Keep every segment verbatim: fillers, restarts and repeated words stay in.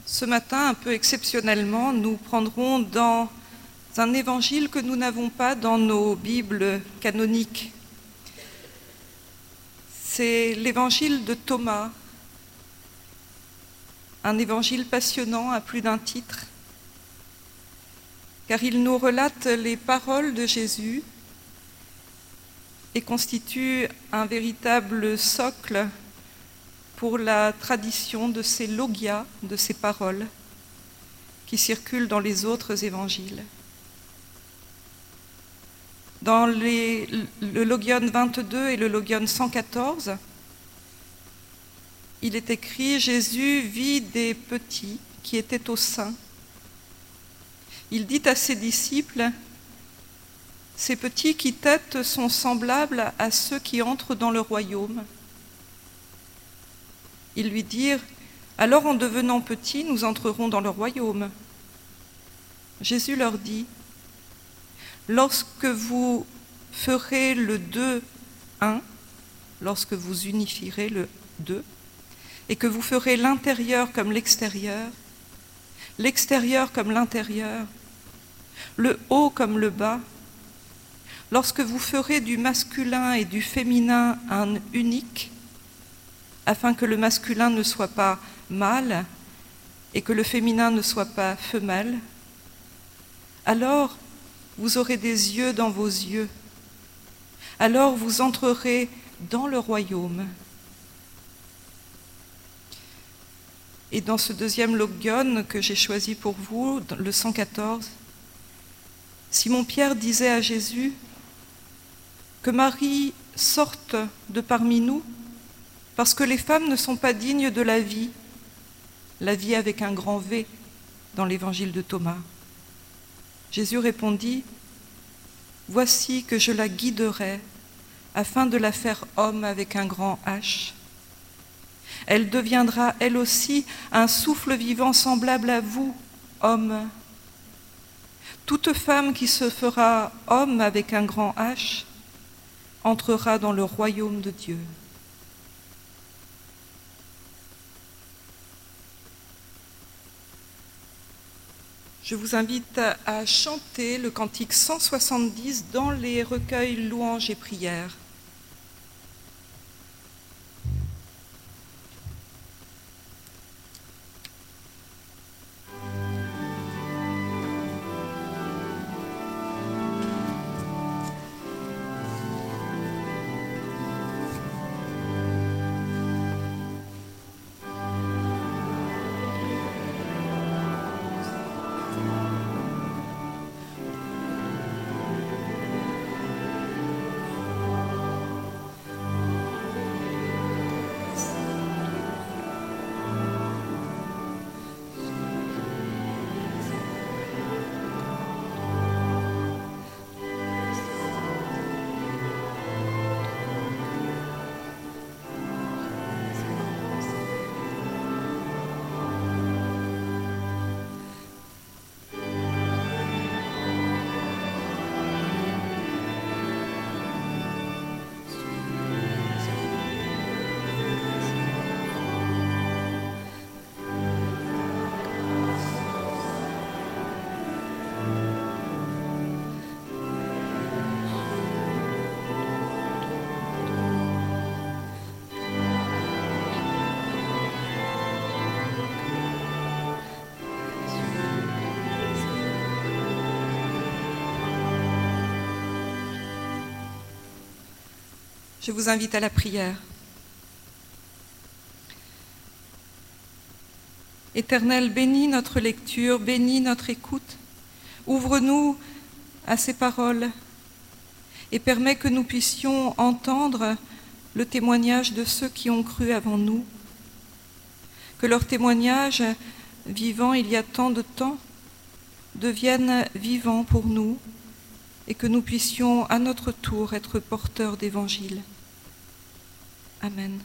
Ce matin, un peu exceptionnellement, nous prendrons dans un évangile que nous n'avons pas dans nos Bibles canoniques. C'est l'évangile de Thomas, un évangile passionnant à plus d'un titre, car il nous relate les paroles de Jésus et constitue un véritable socle pour la tradition de ces logias, de ces paroles qui circulent dans les autres évangiles. Dans les, le Logion vingt-deux et le Logion cent quatorze, il est écrit « Jésus vit des petits qui étaient au sein. Il dit à ses disciples « Ces petits qui têtent sont semblables à ceux qui entrent dans le royaume. » Ils lui dirent « Alors en devenant petits, nous entrerons dans le royaume. » Jésus leur dit « Lorsque vous ferez le deux un, lorsque vous unifierez le deux, et que vous ferez l'intérieur comme l'extérieur, l'extérieur comme l'intérieur, le haut comme le bas, lorsque vous ferez du masculin et du féminin un unique, afin que le masculin ne soit pas mâle et que le féminin ne soit pas femelle, alors vous aurez des yeux dans vos yeux, alors vous entrerez dans le royaume. » Et dans ce deuxième Logion que j'ai choisi pour vous, le cent quatorze, Simon-Pierre disait à Jésus que Marie sorte de parmi nous parce que les femmes ne sont pas dignes de la vie, la vie avec un grand V dans l'évangile de Thomas. Jésus répondit « Voici que je la guiderai afin de la faire homme avec un grand H. Elle deviendra elle aussi un souffle vivant semblable à vous, homme. Toute femme qui se fera homme avec un grand H entrera dans le royaume de Dieu. » Je vous invite à chanter le cantique cent soixante-dix dans les recueils louanges et prières. Je vous invite à la prière. Éternel, bénis notre lecture, bénis notre écoute. Ouvre-nous à ces paroles et permets que nous puissions entendre le témoignage de ceux qui ont cru avant nous. Que leur témoignage, vivant il y a tant de temps, devienne vivant pour nous et que nous puissions à notre tour être porteurs d'évangile. Amen.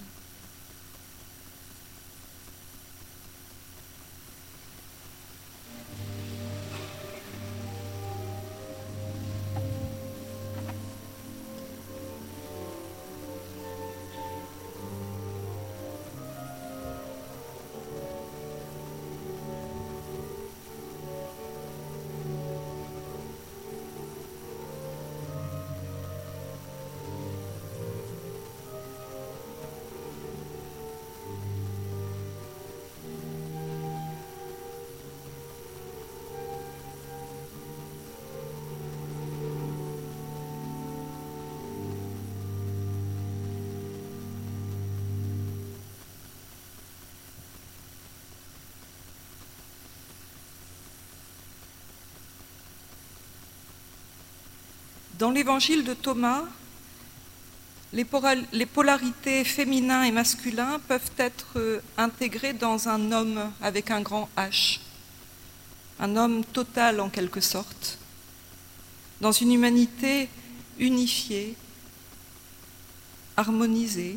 Dans l'évangile de Thomas, les polarités féminin et masculin peuvent être intégrées dans un homme avec un grand H, un homme total en quelque sorte, dans une humanité unifiée, harmonisée.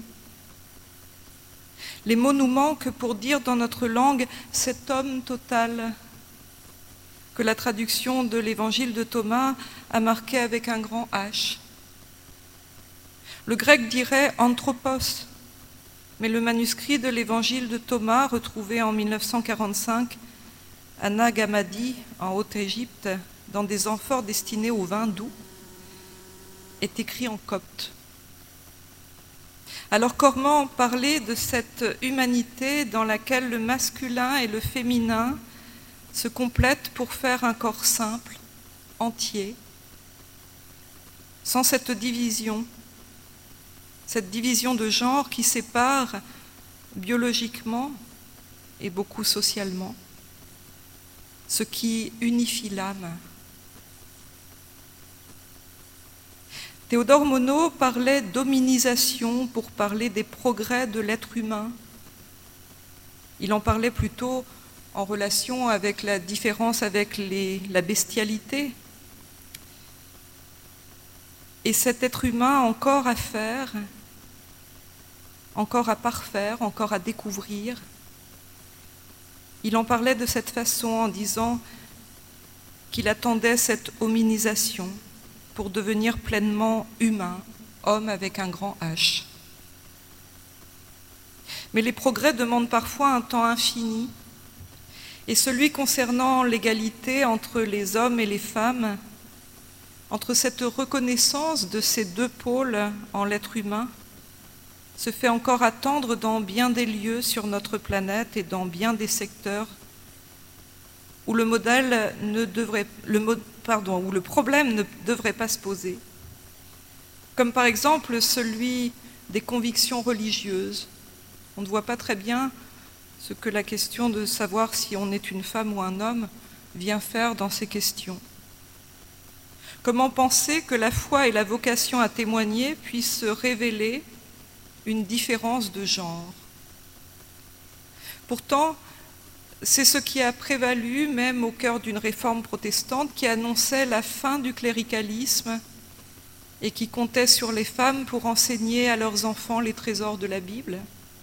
Les mots nous manquent pour dire dans notre langue cet homme total que la traduction de l'évangile de Thomas a marqué avec un grand H. Le grec dirait anthropos, mais le manuscrit de l'évangile de Thomas, retrouvé en mille neuf cent quarante-cinq à Nag Hammadi, en Haute-Égypte, dans des amphores destinés au vin doux, est écrit en copte. Alors comment parler de cette humanité dans laquelle le masculin et le féminin se complètent pour faire un corps simple, entier, sans cette division, cette division de genre qui sépare biologiquement et beaucoup socialement, ce qui unifie l'âme. Théodore Monod parlait d'hominisation pour parler des progrès de l'être humain. Il en parlait plutôt en relation avec la différence avec les, la bestialité. Et cet être humain a encore à faire, encore à parfaire, encore à découvrir. Il en parlait de cette façon en disant qu'il attendait cette hominisation pour devenir pleinement humain, homme avec un grand H. Mais les progrès demandent parfois un temps infini, et celui concernant l'égalité entre les hommes et les femmes, entre cette reconnaissance de ces deux pôles en l'être humain, se fait encore attendre dans bien des lieux sur notre planète et dans bien des secteurs où le modèle ne devrait, le, pardon, où le problème ne devrait pas se poser, comme par exemple celui des convictions religieuses. On ne voit pas très bien ce que la question de savoir si on est une femme ou un homme vient faire dans ces questions. Comment penser que la foi et la vocation à témoigner puissent révéler une différence de genre? Pourtant, c'est ce qui a prévalu même au cœur d'une réforme protestante qui annonçait la fin du cléricalisme et qui comptait sur les femmes pour enseigner à leurs enfants les trésors de la Bible.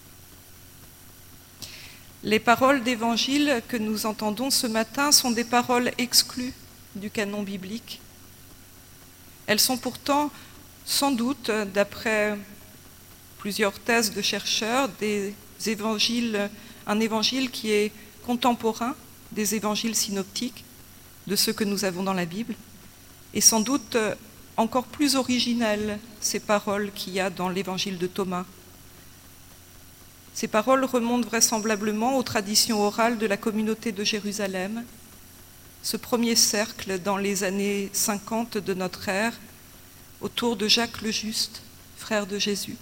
Les paroles d'évangile que nous entendons ce matin sont des paroles exclues du canon biblique. Elles sont pourtant, sans doute, d'après plusieurs thèses de chercheurs, des évangiles, un évangile qui est contemporain des évangiles synoptiques, de ceux que nous avons dans la Bible, et sans doute encore plus originelles, ces paroles qu'il y a dans l'évangile de Thomas. Ces paroles remontent vraisemblablement aux traditions orales de la communauté de Jérusalem, ce premier cercle dans les années cinquante de notre ère, autour de Jacques le Juste, frère de Jésus.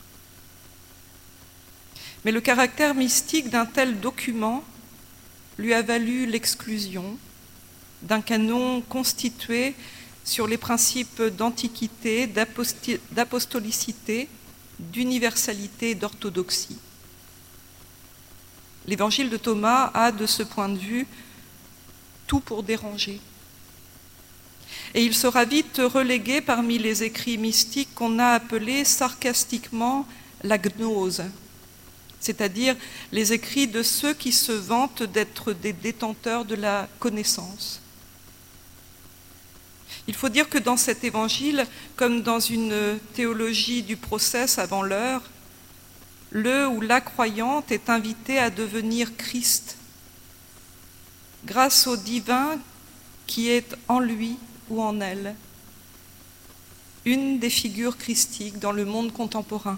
Mais le caractère mystique d'un tel document lui a valu l'exclusion d'un canon constitué sur les principes d'antiquité, d'apostolicité, d'universalité et d'orthodoxie. L'évangile de Thomas a, de ce point de vue, tout pour déranger. Et il sera vite relégué parmi les écrits mystiques qu'on a appelés sarcastiquement la gnose, c'est-à-dire les écrits de ceux qui se vantent d'être des détenteurs de la connaissance. Il faut dire que dans cet évangile, comme dans une théologie du process avant l'heure, le ou la croyante est invité à devenir Christ, grâce au divin qui est en lui ou en elle, une des figures christiques dans le monde contemporain.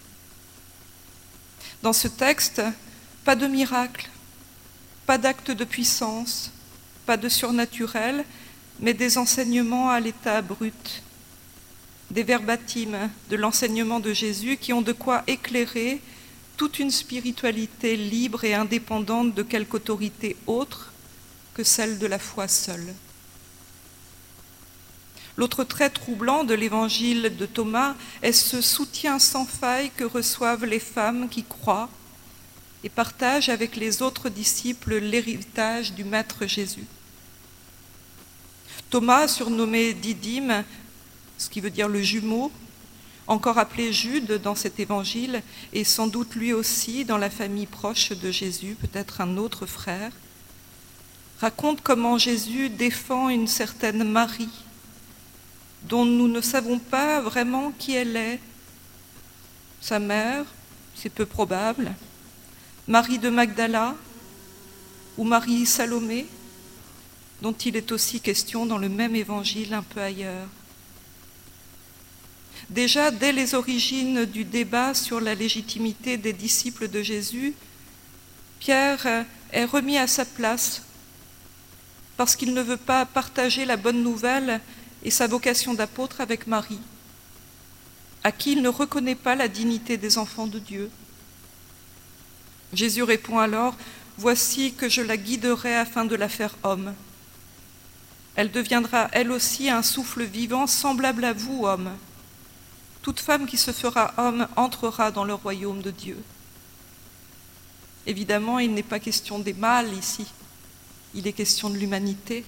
Dans ce texte, pas de miracle, pas d'acte de puissance, pas de surnaturel, mais des enseignements à l'état brut, des verbatims de l'enseignement de Jésus qui ont de quoi éclairer toute une spiritualité libre et indépendante de quelque autorité autre que celle de la foi seule. L'autre trait troublant de l'évangile de Thomas est ce soutien sans faille que reçoivent les femmes qui croient et partagent avec les autres disciples l'héritage du Maître Jésus. Thomas, surnommé Didyme, ce qui veut dire le jumeau, encore appelé Jude dans cet évangile, et sans doute lui aussi dans la famille proche de Jésus, peut-être un autre frère, raconte comment Jésus défend une certaine Marie, dont nous ne savons pas vraiment qui elle est. Sa mère, c'est peu probable, Marie de Magdala ou Marie Salomé, dont il est aussi question dans le même évangile un peu ailleurs. Déjà, dès les origines du débat sur la légitimité des disciples de Jésus, Pierre est remis à sa place parce qu'il ne veut pas partager la bonne nouvelle et sa vocation d'apôtre avec Marie, à qui il ne reconnaît pas la dignité des enfants de Dieu. Jésus répond alors « Voici que je la guiderai afin de la faire homme. Elle deviendra elle aussi un souffle vivant semblable à vous, homme. Toute femme qui se fera homme entrera dans le royaume de Dieu. » Évidemment, il n'est pas question des mâles ici, il est question de l'humanité.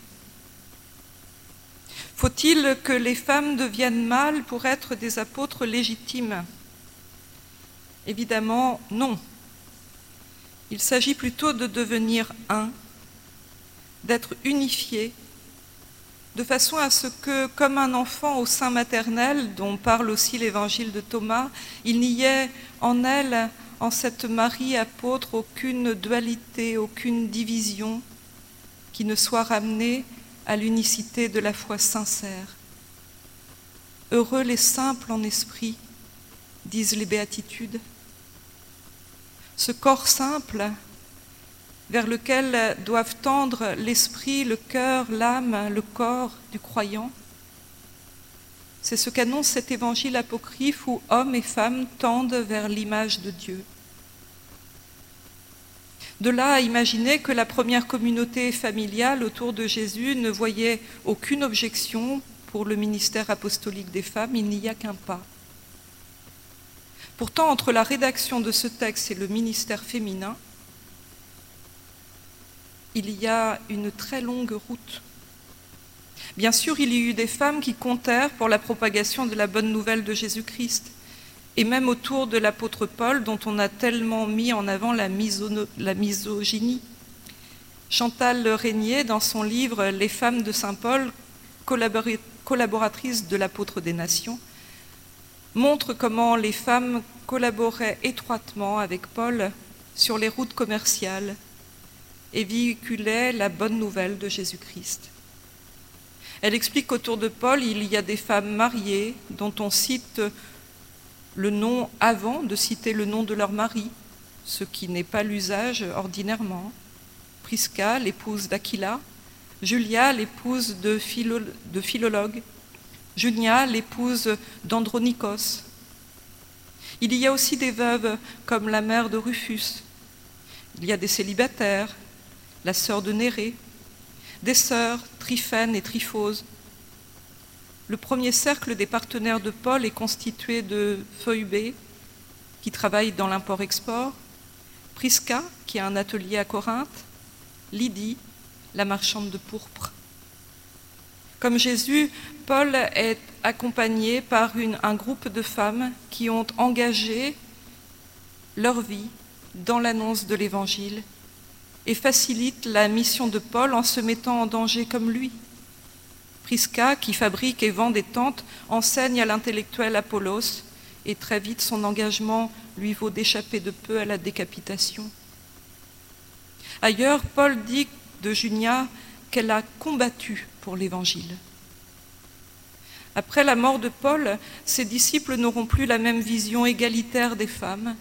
Faut-il que les femmes deviennent mâles pour être des apôtres légitimes? Évidemment, non. Il s'agit plutôt de devenir un, d'être unifié, de façon à ce que, comme un enfant au sein maternel, dont parle aussi l'évangile de Thomas, il n'y ait en elle, en cette Marie apôtre, aucune dualité, aucune division qui ne soit ramenée à l'unicité de la foi sincère. Heureux les simples en esprit, disent les béatitudes. Ce corps simple vers lequel doivent tendre l'esprit, le cœur, l'âme, le corps du croyant, c'est ce qu'annonce cet évangile apocryphe où hommes et femmes tendent vers l'image de Dieu. De là à imaginer que la première communauté familiale autour de Jésus ne voyait aucune objection pour le ministère apostolique des femmes, il n'y a qu'un pas. Pourtant, entre la rédaction de ce texte et le ministère féminin, il y a une très longue route. Bien sûr, il y a eu des femmes qui comptèrent pour la propagation de la bonne nouvelle de Jésus-Christ, et même autour de l'apôtre Paul, dont on a tellement mis en avant la, misono- la misogynie. Chantal Le Régnier, dans son livre « Les femmes de saint Paul », collabor- collaboratrice de l'apôtre des nations, montre comment les femmes collaboraient étroitement avec Paul sur les routes commerciales et véhiculaient la bonne nouvelle de Jésus-Christ. Elle explique qu'autour de Paul, il y a des femmes mariées dont on cite le nom avant de citer le nom de leur mari, ce qui n'est pas l'usage ordinairement. Prisca, l'épouse d'Aquila, Julia, l'épouse de, Philo, de Philologue, Junia, l'épouse d'Andronikos. Il y a aussi des veuves comme la mère de Rufus. Il y a des célibataires, la sœur de Nérée, des sœurs Tryphène et Tryphose. Le premier cercle des partenaires de Paul est constitué de Phoebé, qui travaille dans l'import-export, Prisca, qui a un atelier à Corinthe, Lydie, la marchande de pourpre. Comme Jésus, Paul est accompagné par une, un groupe de femmes qui ont engagé leur vie dans l'annonce de l'Évangile et facilitent la mission de Paul en se mettant en danger comme lui. Prisca, qui fabrique et vend des tentes, enseigne à l'intellectuel Apollos et très vite son engagement lui vaut d'échapper de peu à la décapitation. Ailleurs, Paul dit de Junia qu'elle a combattu pour l'Évangile. Après la mort de Paul, ses disciples n'auront plus la même vision égalitaire des femmes.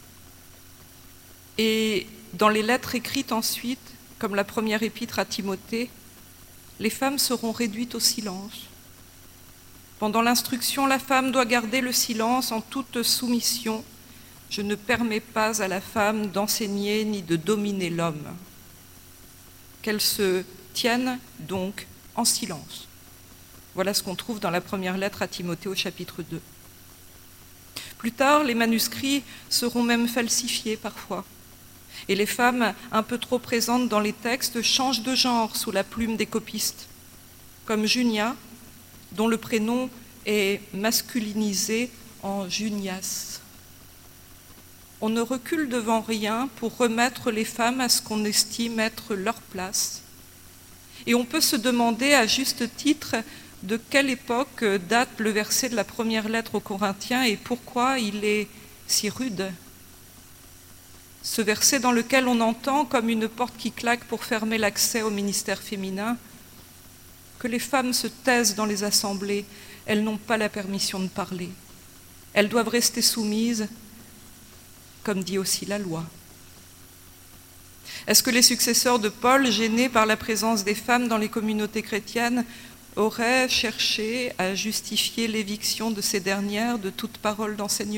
Et dans les lettres écrites ensuite, comme la première épître à Timothée, les femmes seront réduites au silence. Pendant l'instruction, la femme doit garder le silence en toute soumission. Je ne permets pas à la femme d'enseigner ni de dominer l'homme. Qu'elle se tienne donc en silence. Voilà ce qu'on trouve dans la première lettre à Timothée au chapitre deux. Plus tard, les manuscrits seront même falsifiés parfois. Et les femmes un peu trop présentes dans les textes changent de genre sous la plume des copistes, comme Junia, dont le prénom est masculinisé en Junias. On ne recule devant rien pour remettre les femmes à ce qu'on estime être leur place. Et on peut se demander à juste titre de quelle époque date le verset de la première lettre aux Corinthiens et pourquoi il est si rude. Ce verset dans lequel on entend, comme une porte qui claque pour fermer l'accès au ministère féminin, que les femmes se taisent dans les assemblées, elles n'ont pas la permission de parler. Elles doivent rester soumises, comme dit aussi la loi. Est-ce que les successeurs de Paul, gênés par la présence des femmes dans les communautés chrétiennes, auraient cherché à justifier l'éviction de ces dernières de toute parole d'enseignement ?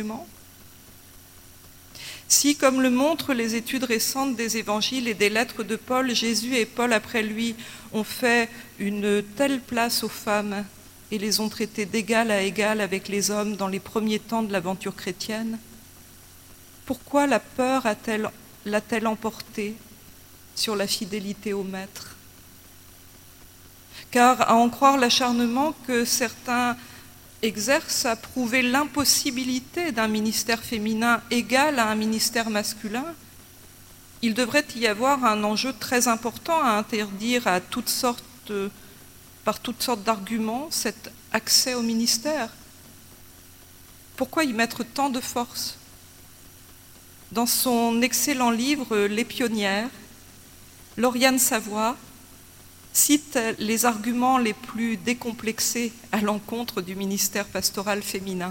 Si, comme le montrent les études récentes des évangiles et des lettres de Paul, Jésus et Paul après lui ont fait une telle place aux femmes et les ont traitées d'égal à égal avec les hommes dans les premiers temps de l'aventure chrétienne, pourquoi la peur a-t-elle, l'a-t-elle emporté sur la fidélité au Maître ? Car à en croire l'acharnement que certains exercent à prouver l'impossibilité d'un ministère féminin égal à un ministère masculin, il devrait y avoir un enjeu très important à interdire à toutes sortes, par toutes sortes d'arguments cet accès au ministère. Pourquoi y mettre tant de force ? Dans son excellent livre « Les pionnières », Lauriane Savoie cite les arguments les plus décomplexés à l'encontre du ministère pastoral féminin.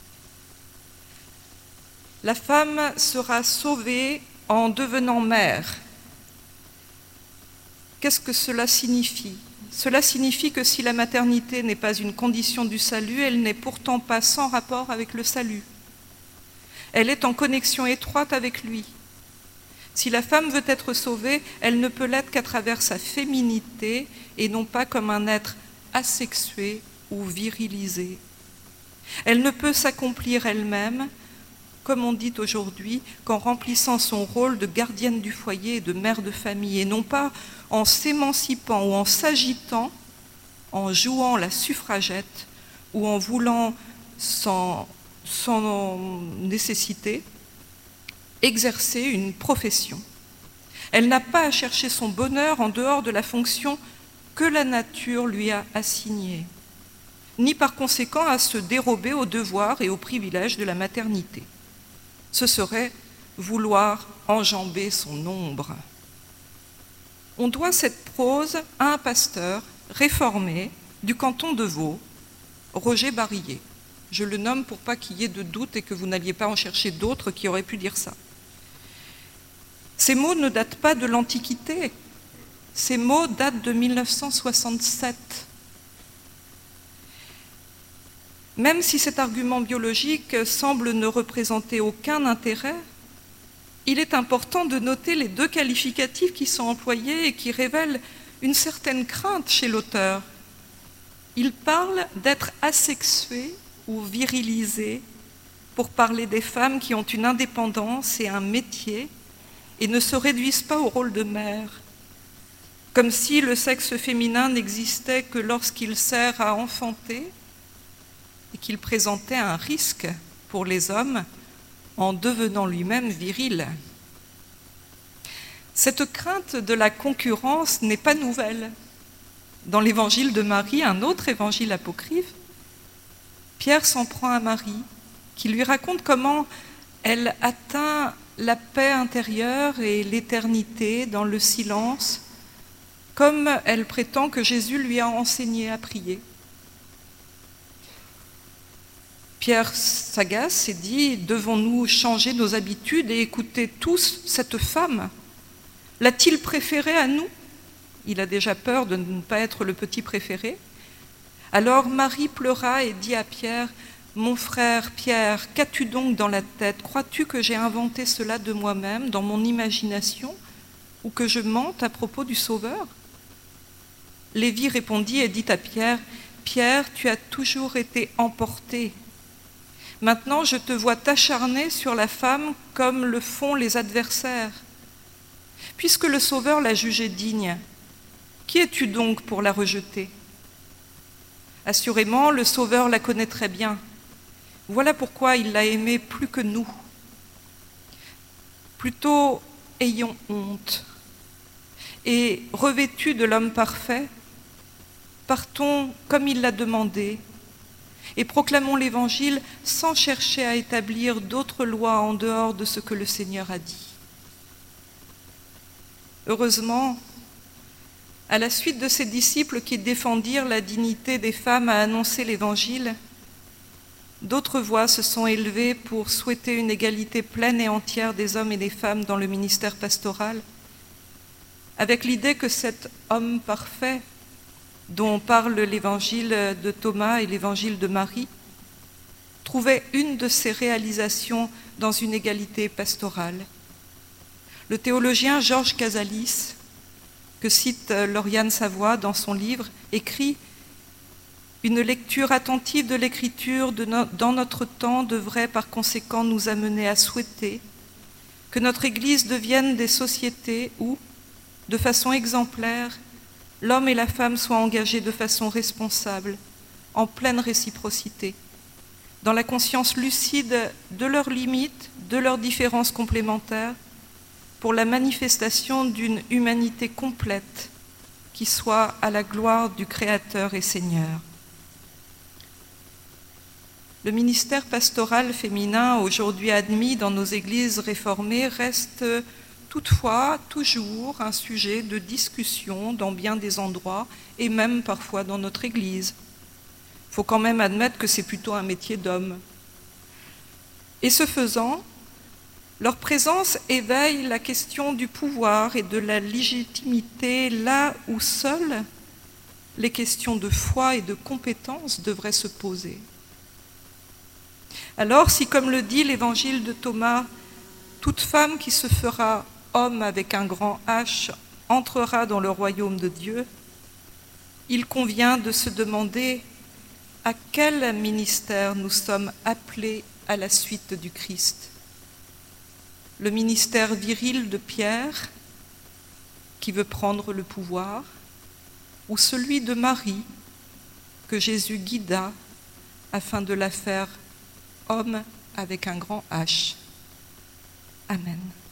La femme sera sauvée en devenant mère. Qu'est-ce que cela signifie ? Cela signifie que si la maternité n'est pas une condition du salut, elle n'est pourtant pas sans rapport avec le salut. Elle est en connexion étroite avec lui. Si la femme veut être sauvée, elle ne peut l'être qu'à travers sa féminité et non pas comme un être asexué ou virilisé. Elle ne peut s'accomplir elle-même, comme on dit aujourd'hui, qu'en remplissant son rôle de gardienne du foyer et de mère de famille, et non pas en s'émancipant ou en s'agitant, en jouant la suffragette ou en voulant sans, sans nécessité exercer une profession. Elle n'a pas à chercher son bonheur en dehors de la fonction que la nature lui a assignée, ni par conséquent à se dérober aux devoirs et aux privilèges de la maternité. Ce serait vouloir enjamber son ombre. On doit cette prose à un pasteur réformé du canton de Vaud, Roger Barillet. Je le nomme pour pas qu'il y ait de doute et que vous n'alliez pas en chercher d'autres qui auraient pu dire ça. Ces mots ne datent pas de l'Antiquité, ces mots datent de mille neuf cent soixante-sept. Même si cet argument biologique semble ne représenter aucun intérêt, il est important de noter les deux qualificatifs qui sont employés et qui révèlent une certaine crainte chez l'auteur. Il parle d'être asexué ou virilisé pour parler des femmes qui ont une indépendance et un métier et ne se réduisent pas au rôle de mère, comme si le sexe féminin n'existait que lorsqu'il sert à enfanter et qu'il présentait un risque pour les hommes en devenant lui-même viril. Cette crainte de la concurrence n'est pas nouvelle. Dans l'évangile de Marie, un autre évangile apocryphe, Pierre s'en prend à Marie, qui lui raconte comment elle atteint la paix intérieure et l'éternité dans le silence, comme elle prétend que Jésus lui a enseigné à prier. Pierre s'agace et dit « Devons-nous changer nos habitudes et écouter tous cette femme ? L'a-t-il préférée à nous ?» Il a déjà peur de ne pas être le petit préféré. Alors Marie pleura et dit à Pierre « Mon frère Pierre, qu'as-tu donc dans la tête ? Crois-tu que j'ai inventé cela de moi-même, dans mon imagination, ou que je mente à propos du Sauveur ?» Lévi répondit et dit à Pierre « Pierre, tu as toujours été emporté. Maintenant, je te vois t'acharner sur la femme comme le font les adversaires. Puisque le Sauveur l'a jugée digne, qui es-tu donc pour la rejeter? Assurément, le Sauveur la connaît très bien. Voilà pourquoi il l'a aimée plus que nous. Plutôt, ayons honte. Et revêtus de l'homme parfait, partons comme il l'a demandé et proclamons l'Évangile sans chercher à établir d'autres lois en dehors de ce que le Seigneur a dit. Heureusement, à la suite de ces disciples qui défendirent la dignité des femmes à annoncer l'Évangile, d'autres voix se sont élevées pour souhaiter une égalité pleine et entière des hommes et des femmes dans le ministère pastoral, avec l'idée que cet homme parfait dont parle l'évangile de Thomas et l'évangile de Marie trouvait une de ses réalisations dans une égalité pastorale. Le théologien Georges Casalis, que cite Lauriane Savoie dans son livre, écrit « Une lecture attentive de l'écriture de no- dans notre temps devrait par conséquent nous amener à souhaiter que notre Église devienne des sociétés où, de façon exemplaire, l'homme et la femme soient engagés de façon responsable, en pleine réciprocité, dans la conscience lucide de leurs limites, de leurs différences complémentaires, pour la manifestation d'une humanité complète qui soit à la gloire du Créateur et Seigneur. » Le ministère pastoral féminin aujourd'hui admis dans nos églises réformées reste toutefois toujours un sujet de discussion dans bien des endroits et même parfois dans notre Église. Il faut quand même admettre que c'est plutôt un métier d'homme. Et ce faisant, leur présence éveille la question du pouvoir et de la légitimité là où seules les questions de foi et de compétence devraient se poser. Alors, si, comme le dit l'évangile de Thomas, toute femme qui se fera homme avec un grand H entrera dans le royaume de Dieu, il convient de se demander à quel ministère nous sommes appelés à la suite du Christ. Le ministère viril de Pierre, qui veut prendre le pouvoir, ou celui de Marie, que Jésus guida afin de la faire homme avec un grand H. Amen.